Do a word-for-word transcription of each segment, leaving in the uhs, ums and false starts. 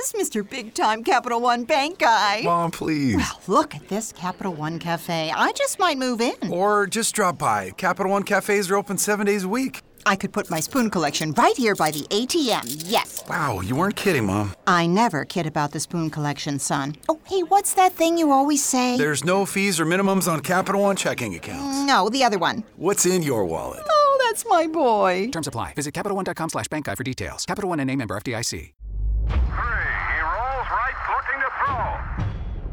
Yes, Mister Big Time Capital One Bank guy. Mom, please. Well, look at this Capital One Cafe. I just might move in. Or just drop by. Capital One cafes are open seven days a week. I could put my spoon collection right here by the A T M, yes. Wow, you weren't kidding, Mom. I never kid about the spoon collection, son. Oh, hey, what's that thing you always say? There's no fees or minimums on Capital One checking accounts. No, the other one. What's in your wallet? Oh, that's my boy. Terms apply. Visit CapitalOne.com slash bank guide for details. Capital One N A member F D I C. Three, he rolls right, looking to throw.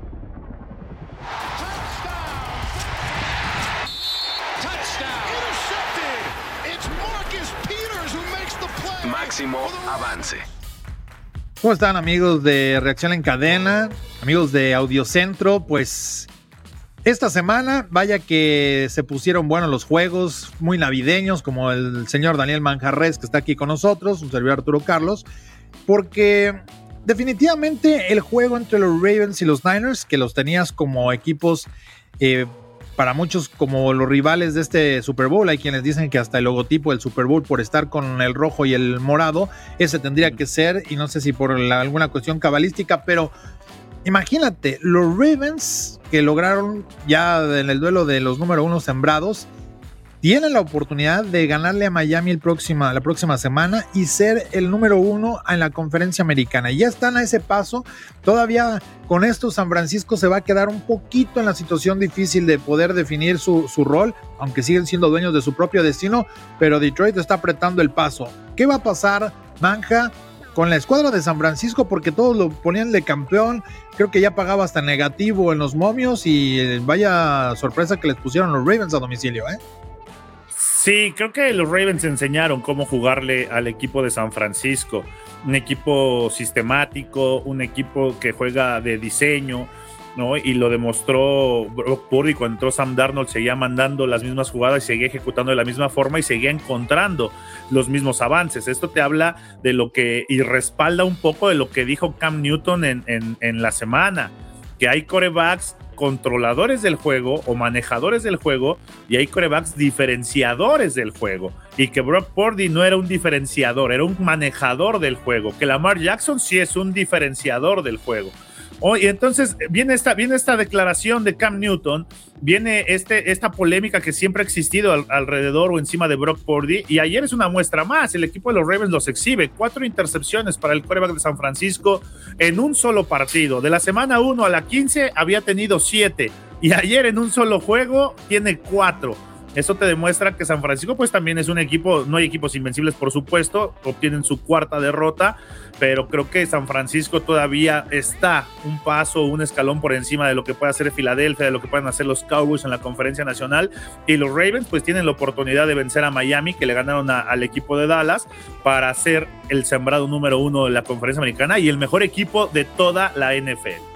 Máximo avance. ¿Cómo están, amigos de Reacción en Cadena? Amigos de Audiocentro, pues esta semana, vaya que se pusieron buenos los juegos, muy navideños, como el señor Daniel Manjarres, que está aquí con nosotros, un servidor Arturo Carlos, porque definitivamente el juego entre los Ravens y los Niners, que los tenías como equipos eh, para muchos como los rivales de este Super Bowl, hay quienes dicen que hasta el logotipo del Super Bowl, por estar con el rojo y el morado, ese tendría que ser, y no sé si por la, alguna cuestión cabalística, pero imagínate, los Ravens que lograron ya en el duelo de los número uno sembrados, tienen la oportunidad de ganarle a Miami el próxima, la próxima semana y ser el número uno en la conferencia americana. Y ya están a ese paso. Todavía con esto San Francisco se va a quedar un poquito en la situación difícil de poder definir su, su rol, aunque siguen siendo dueños de su propio destino, pero Detroit está apretando el paso. ¿Qué va a pasar, Manja, con la escuadra de San Francisco? Porque todos lo ponían de campeón, creo que ya pagaba hasta negativo en los momios y vaya sorpresa que les pusieron los Ravens a domicilio, ¿eh? Sí, creo que los Ravens enseñaron cómo jugarle al equipo de San Francisco. Un equipo sistemático, un equipo que juega de diseño, ¿no? Y lo demostró Brock Purdy cuando entró Sam Darnold, seguía mandando las mismas jugadas y seguía ejecutando de la misma forma y seguía encontrando los mismos avances. Esto te habla de lo que y respalda un poco de lo que dijo Cam Newton en, en, en la semana, que hay quarterbacks controladores del juego o manejadores del juego y hay quarterbacks diferenciadores del juego, y que Brock Purdy no era un diferenciador, era un manejador del juego, que Lamar Jackson sí es un diferenciador del juego. Oh, y entonces viene esta, viene esta declaración de Cam Newton, viene este, esta polémica que siempre ha existido al, alrededor o encima de Brock Purdy, y ayer es una muestra más. El equipo de los Ravens los exhibe, cuatro intercepciones para el quarterback de San Francisco en un solo partido. De la semana uno a la quince había tenido siete, y ayer en un solo juego tiene cuatro. Eso te demuestra que San Francisco pues también es un equipo, no hay equipos invencibles por supuesto, obtienen su cuarta derrota, pero creo que San Francisco todavía está un paso, un escalón por encima de lo que puede hacer Filadelfia, de lo que pueden hacer los Cowboys en la Conferencia Nacional, y los Ravens pues tienen la oportunidad de vencer a Miami, que le ganaron a, al equipo de Dallas, para ser el sembrado número uno de la Conferencia Americana y el mejor equipo de toda la N F L.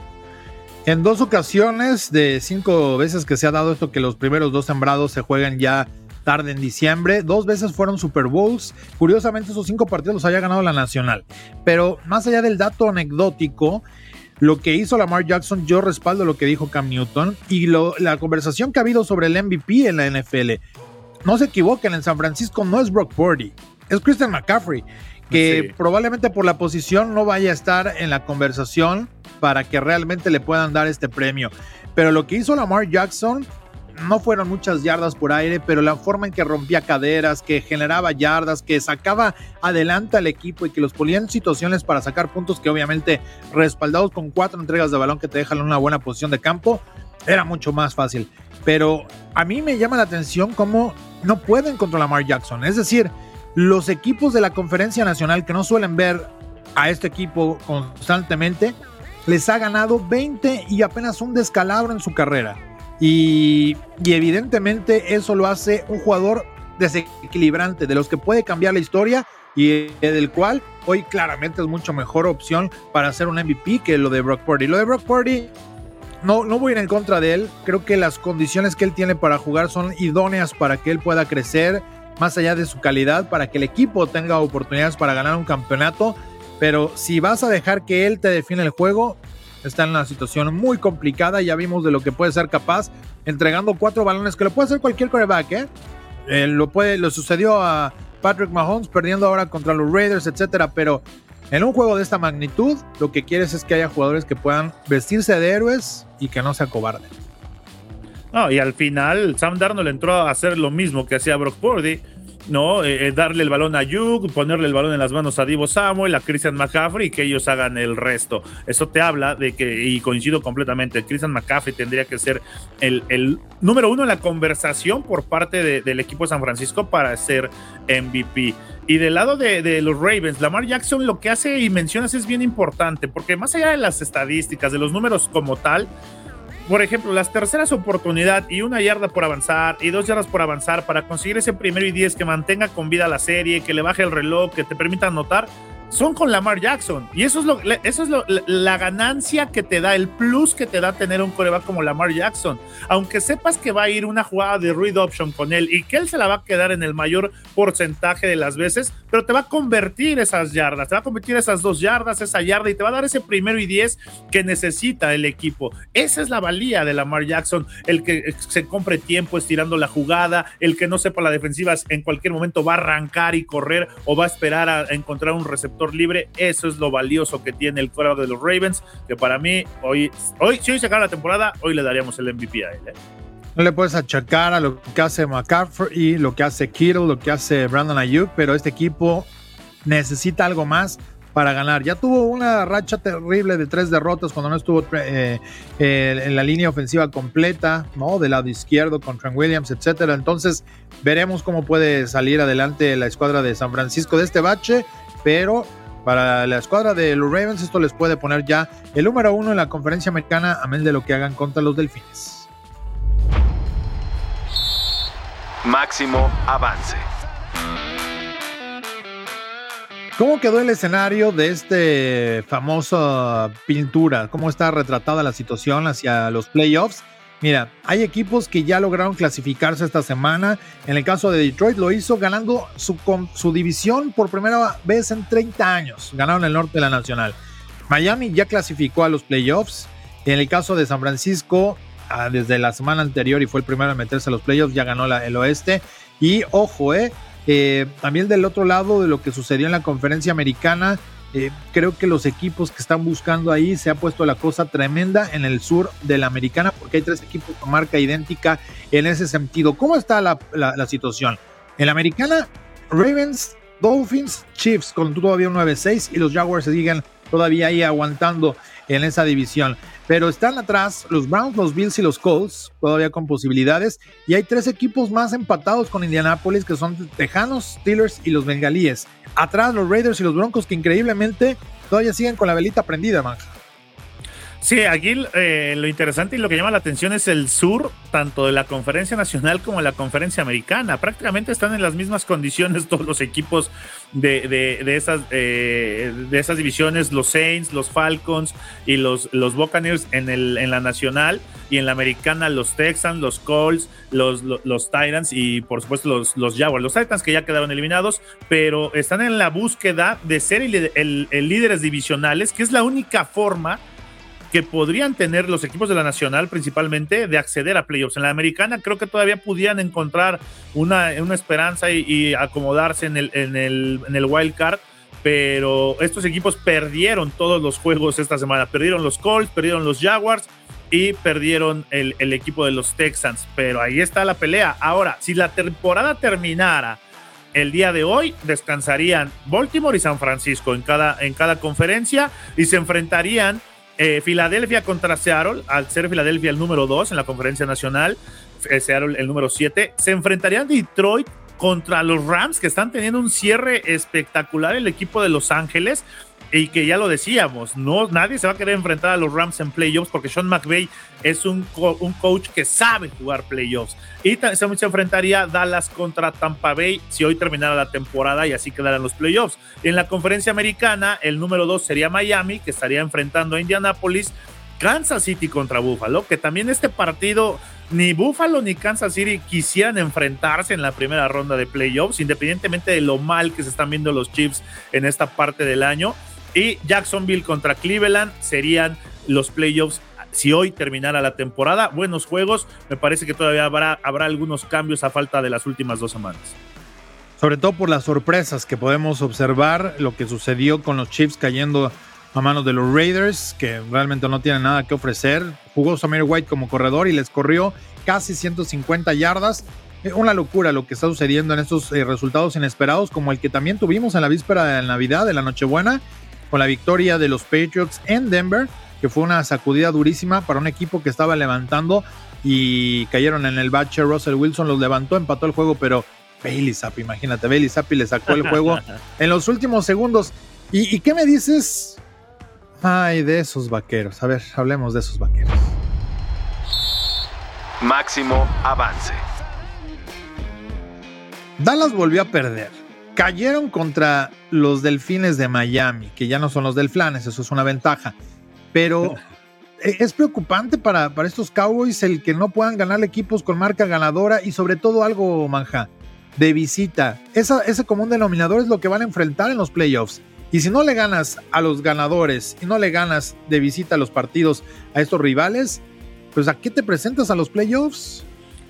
En dos ocasiones de cinco veces que se ha dado esto, que los primeros dos sembrados se juegan ya tarde en diciembre, dos veces fueron Super Bowls. Curiosamente esos cinco partidos los haya ganado la Nacional. Pero más allá del dato anecdótico, lo que hizo Lamar Jackson, yo respaldo lo que dijo Cam Newton y lo, la conversación que ha habido sobre el M V P en la N F L. No se equivoquen, en San Francisco no es Brock Purdy, es Christian McCaffrey, que sí, probablemente por la posición no vaya a estar en la conversación para que realmente le puedan dar este premio. Pero lo que hizo Lamar Jackson no fueron muchas yardas por aire, pero la forma en que rompía caderas, que generaba yardas, que sacaba adelante al equipo y que los ponía en situaciones para sacar puntos que obviamente respaldados con cuatro entregas de balón que te dejan en una buena posición de campo, era mucho más fácil. Pero a mí me llama la atención cómo no pueden contra Lamar Jackson. Es decir, los equipos de la Conferencia Nacional que no suelen ver a este equipo constantemente, les ha ganado veinte y apenas un descalabro en su carrera. Y, y evidentemente eso lo hace un jugador desequilibrante, de los que puede cambiar la historia y del cual hoy claramente es mucho mejor opción para hacer un M V P que lo de Brock Purdy. Lo de Brock Purdy, no, no voy a ir en contra de él. Creo que las condiciones que él tiene para jugar son idóneas para que él pueda crecer más allá de su calidad, para que el equipo tenga oportunidades para ganar un campeonato. Pero si vas a dejar que él te define el juego, está en una situación muy complicada. Ya vimos de lo que puede ser capaz, entregando cuatro balones, que lo puede hacer cualquier quarterback, ¿eh? Eh, lo, puede, lo sucedió a Patrick Mahomes, perdiendo ahora contra los Raiders, etcétera. Pero En un juego de esta magnitud, lo que quieres es que haya jugadores que puedan vestirse de héroes y que no se acobarden. No, y al final Sam Darnold entró a hacer lo mismo que hacía Brock Purdy, ¿no? Eh, darle el balón a Ayuk, ponerle el balón en las manos a Deebo Samuel, a Christian McCaffrey y que ellos hagan el resto. Eso te habla de que, y coincido completamente, Christian McCaffrey tendría que ser el, el número uno en la conversación por parte de, del equipo de San Francisco para ser M V P. Y del lado de, de los Ravens, Lamar Jackson lo que hace y mencionas es bien importante, porque más allá de las estadísticas, de los números como tal, por ejemplo, las terceras oportunidad y una yarda por avanzar y dos yardas por avanzar para conseguir ese primero y diez que mantenga con vida la serie, que le baje el reloj, que te permita anotar, son con Lamar Jackson. Y eso es, lo, eso es lo, la ganancia que te da, el plus que te da tener un quarterback como Lamar Jackson. Aunque sepas que va a ir una jugada de read option con él y que él se la va a quedar en el mayor porcentaje de las veces, pero te va a convertir esas yardas, te va a convertir esas dos yardas, esa yarda, y te va a dar ese primero y diez que necesita el equipo. Esa es la valía de Lamar Jackson, el que se compre tiempo estirando la jugada, el que no sepa la defensiva en cualquier momento va a arrancar y correr o va a esperar a encontrar un receptor libre. Eso es lo valioso que tiene el quarterback de los Ravens, que para mí hoy, hoy si hoy se acaba la temporada, hoy le daríamos el M V P a él, ¿eh? No le puedes achacar a lo que hace McCaffrey, lo que hace Kittle, lo que hace Brandon Ayuk, pero este equipo necesita algo más para ganar. Ya tuvo una racha terrible de tres derrotas cuando no estuvo eh, eh, en la línea ofensiva completa, ¿no? Del lado izquierdo con Trent Williams, etcétera. Entonces veremos cómo puede salir adelante la escuadra de San Francisco de este bache, pero para la escuadra de los Ravens esto les puede poner ya el número uno en la conferencia americana, amén de lo que hagan contra los Delfines. Máximo avance. ¿Cómo quedó el escenario de este famosa pintura? ¿Cómo está retratada la situación hacia los playoffs? Mira, hay equipos que ya lograron clasificarse esta semana. En el caso de Detroit lo hizo ganando su, su división por primera vez en treinta años. Ganaron el norte de la Nacional. Miami ya clasificó a los playoffs. En el caso de San Francisco, ah, desde la semana anterior y fue el primero en meterse a los playoffs, ya ganó la, el oeste. Y ojo, eh, eh, también del otro lado de lo que sucedió en la conferencia americana, Eh, creo que los equipos que están buscando ahí se ha puesto la cosa tremenda en el sur de la americana, porque hay tres equipos con marca idéntica en ese sentido. ¿Cómo está la, la, la situación? En la americana, Ravens, Dolphins, Chiefs con todavía un nueve seis y los Jaguars se siguen todavía ahí aguantando en esa división. Pero están atrás los Browns, los Bills y los Colts, todavía con posibilidades. Y hay tres equipos más empatados con Indianapolis, que son Tejanos, Steelers y los Bengalíes. Atrás los Raiders y los Broncos, que increíblemente todavía siguen con la velita prendida, Manja. Sí, aquí eh, lo interesante y lo que llama la atención es el sur, tanto de la conferencia nacional como de la conferencia americana. Prácticamente están en las mismas condiciones todos los equipos de, de, de, esas, eh, de esas divisiones, los Saints, los Falcons y los, los Buccaneers en, el, en la nacional, y en la americana los Texans, los Colts, los, los, los Titans y por supuesto los, los Jaguars. Los Titans que ya quedaron eliminados, pero están en la búsqueda de ser el, el, el líderes divisionales, que es la única forma que podrían tener los equipos de la nacional principalmente de acceder a playoffs. En la americana creo que todavía pudieran encontrar una, una esperanza y, y acomodarse en el, en, el, en el wild card, pero estos equipos perdieron todos los juegos esta semana. Perdieron los Colts, perdieron los Jaguars y perdieron el, el equipo de los Texans, pero ahí está la pelea. Ahora, si la temporada terminara el día de hoy, descansarían Baltimore y San Francisco en cada, en cada conferencia y se enfrentarían Eh, Filadelfia contra Seattle, al ser Filadelfia el número dos en la conferencia nacional, eh, Seattle el número siete, se enfrentarían Detroit contra los Rams, que están teniendo un cierre espectacular el equipo de Los Ángeles, y que ya lo decíamos, no, nadie se va a querer enfrentar a los Rams en playoffs porque Sean McVay es un, co- un coach que sabe jugar playoffs. Y también se enfrentaría Dallas contra Tampa Bay si hoy terminara la temporada y así quedaran los playoffs. En la conferencia americana, el número dos sería Miami, que estaría enfrentando a Indianapolis. Kansas City contra Buffalo, que también este partido ni Buffalo ni Kansas City quisieran enfrentarse en la primera ronda de playoffs, independientemente de lo mal que se están viendo los Chiefs en esta parte del año. Y Jacksonville contra Cleveland serían los playoffs si hoy terminara la temporada. Buenos juegos, me parece que todavía habrá, habrá algunos cambios a falta de las últimas dos semanas. Sobre todo por las sorpresas que podemos observar, lo que sucedió con los Chiefs cayendo a manos de los Raiders, que realmente no tienen nada que ofrecer. Jugó Samir White como corredor y les corrió casi ciento cincuenta yardas. Eh, una locura lo que está sucediendo en estos eh, resultados inesperados, como el que también tuvimos en la víspera de Navidad, de la Nochebuena, con la victoria de los Patriots en Denver, que fue una sacudida durísima para un equipo que estaba levantando y cayeron en el bache. Russell Wilson los levantó, empató el juego, pero Bailey Zappi, imagínate, Bailey Zappi le sacó el juego en los últimos segundos. ¿Y, ¿Y qué me dices? Ay, de esos vaqueros. A ver, hablemos de esos vaqueros. Máximo avance. Dallas volvió a perder. Cayeron contra los Delfines de Miami, que ya no son los Delflanes, eso es una ventaja. Pero es preocupante para, para estos Cowboys el que no puedan ganar equipos con marca ganadora y sobre todo algo, Manja, de visita. Esa, ese común denominador es lo que van a enfrentar en los playoffs. Y si no le ganas a los ganadores y no le ganas de visita a los partidos a estos rivales, pues ¿a qué te presentas a los playoffs?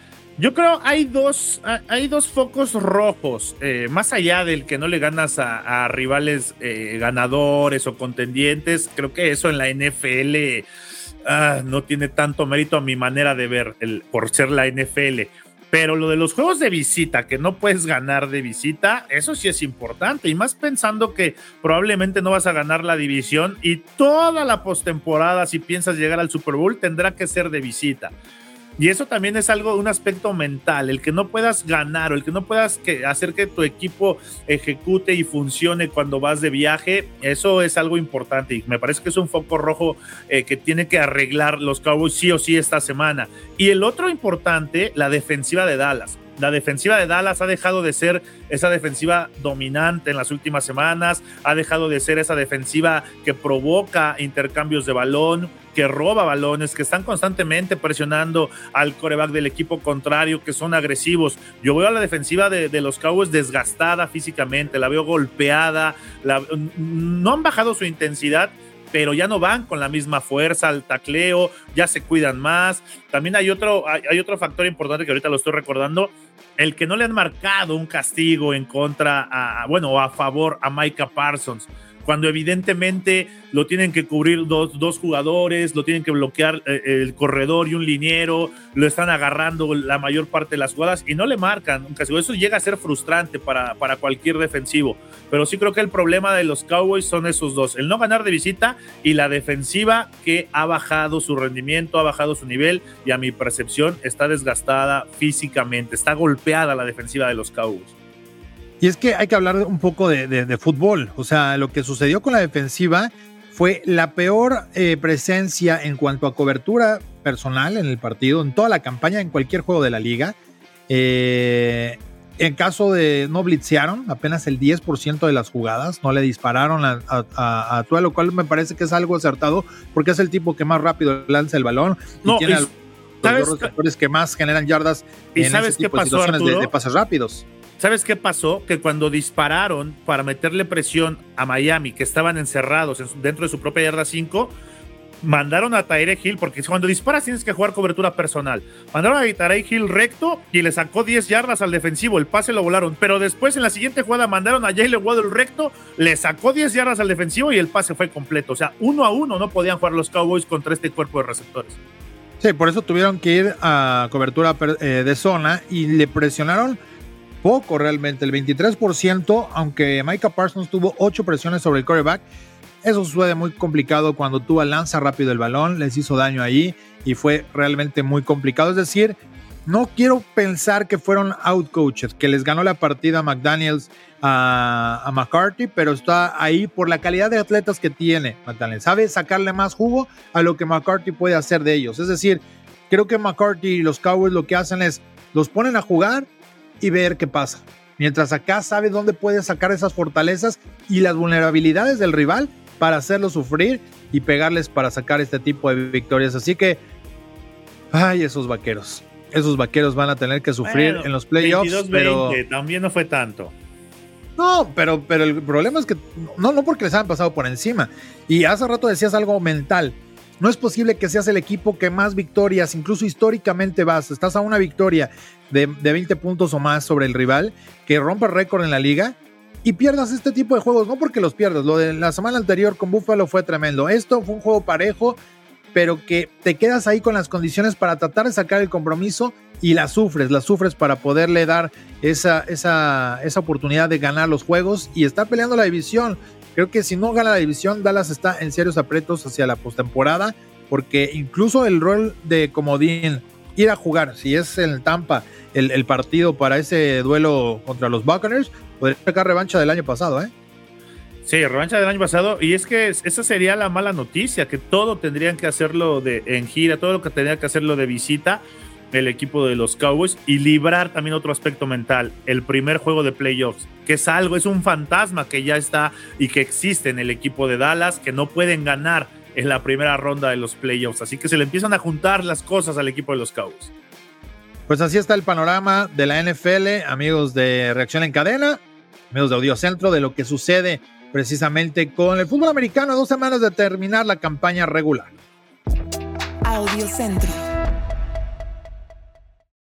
Yo creo hay dos, hay dos focos rojos, eh, más allá del que no le ganas a, a rivales eh, ganadores o contendientes. Creo que eso en la N F L ah, no tiene tanto mérito a mi manera de ver, el, por ser la N F L. Pero lo de los juegos de visita, que no puedes ganar de visita, eso sí es importante. Y más pensando que probablemente no vas a ganar la división y toda la postemporada, si piensas llegar al Super Bowl, tendrá que ser de visita. Y eso también es algo, un aspecto mental, el que no puedas ganar o el que no puedas que hacer que tu equipo ejecute y funcione cuando vas de viaje, eso es algo importante y me parece que es un foco rojo eh, que tiene que arreglar los Cowboys sí o sí esta semana. Y el otro importante, la defensiva de Dallas. La defensiva de Dallas ha dejado de ser esa defensiva dominante en las últimas semanas, ha dejado de ser esa defensiva que provoca intercambios de balón, que roba balones, que están constantemente presionando al quarterback del equipo contrario, que son agresivos. Yo veo a la defensiva de, de los Cowboys desgastada físicamente, la veo golpeada, la, no han bajado su intensidad, pero ya no van con la misma fuerza al tacleo, ya se cuidan más. También hay otro, hay, hay otro factor importante que ahorita lo estoy recordando, el que no le han marcado un castigo en contra, a, bueno, o a favor a Micah Parsons, cuando evidentemente lo tienen que cubrir dos, dos jugadores, lo tienen que bloquear eh, el corredor y un liniero, lo están agarrando la mayor parte de las jugadas y no le marcan un castigo. Eso llega a ser frustrante para, para cualquier defensivo, pero sí creo que el problema de los Cowboys son esos dos, el no ganar de visita y la defensiva que ha bajado su rendimiento, ha bajado su nivel y a mi percepción está desgastada físicamente, está golpeada la defensiva de los Cowboys. Y es que hay que hablar un poco de, de, de fútbol. O sea, lo que sucedió con la defensiva fue la peor eh, presencia en cuanto a cobertura personal en el partido, en toda la campaña, en cualquier juego de la liga. Eh, en caso de no blitzearon, apenas el diez por ciento de las jugadas, no le dispararon a, a, a, a Tua, lo cual me parece que es algo acertado, porque es el tipo que más rápido lanza el balón y no, tiene y, a los dos receptores que más generan yardas ¿y en sabes ese qué tipo pasó, de situaciones Arturo? de, de pases rápidos. ¿Sabes qué pasó? Que cuando dispararon para meterle presión a Miami, que estaban encerrados en su, dentro de su propia yarda cinco, mandaron a Tyreek Hill, porque cuando disparas tienes que jugar cobertura personal. Mandaron a Tyreek Hill recto y le sacó diez yardas al defensivo, el pase lo volaron, pero después en la siguiente jugada mandaron a Jaylen Waddle recto, le sacó diez yardas al defensivo y el pase fue completo. O sea, uno a uno no podían jugar los Cowboys contra este cuerpo de receptores. Sí, por eso tuvieron que ir a cobertura eh, de zona y le presionaron poco realmente, el veintitrés por ciento, aunque Micah Parsons tuvo ocho presiones sobre el quarterback. Eso sucede muy complicado cuando Tua lanza rápido el balón, les hizo daño ahí y fue realmente muy complicado. Es decir, no quiero pensar que fueron outcoached, que les ganó la partida a McDaniels a, a McCarthy, pero está ahí por la calidad de atletas que tiene McDaniels. Sabe sacarle más jugo a lo que McCarthy puede hacer de ellos. Es decir, creo que McCarthy y los Cowboys lo que hacen es los ponen a jugar y ver qué pasa. Mientras acá sabe dónde puede sacar esas fortalezas y las vulnerabilidades del rival para hacerlo sufrir y pegarles para sacar este tipo de victorias. Así que, ay, esos vaqueros. Esos vaqueros van a tener que sufrir bueno, en los playoffs. veintidós veinte, pero también no fue tanto. No, pero, pero el problema es que no, no porque les hayan pasado por encima. Y hace rato decías algo mental. No es posible que seas el equipo que más victorias, incluso históricamente vas, estás a una victoria de, de veinte puntos o más sobre el rival, que rompa el récord en la liga y pierdas este tipo de juegos, no porque los pierdas. Lo de la semana anterior con Buffalo fue tremendo. Esto fue un juego parejo, pero que te quedas ahí con las condiciones para tratar de sacar el compromiso y la sufres, la sufres para poderle dar esa, esa, esa oportunidad de ganar los juegos y estar peleando la división. Creo que si no gana la división, Dallas está en serios aprietos hacia la postemporada, porque incluso el rol de comodín, ir a jugar, si es en Tampa el, el partido para ese duelo contra los Buccaneers, podría sacar revancha del año pasado, ¿eh? Sí, revancha del año pasado, y es que esa sería la mala noticia, que todo tendrían que hacerlo de, en gira, todo lo que tendría que hacerlo de visita el equipo de los Cowboys, y librar también otro aspecto mental, el primer juego de playoffs, que es algo, es un fantasma que ya está y que existe en el equipo de Dallas, que no pueden ganar en la primera ronda de los playoffs, así que se le empiezan a juntar las cosas al equipo de los Cowboys. Pues así está el panorama de la N F L, amigos de Reacción en Cadena, amigos de Audio Centro, de lo que sucede precisamente con el fútbol americano a dos semanas de terminar la campaña regular. Audio Centro.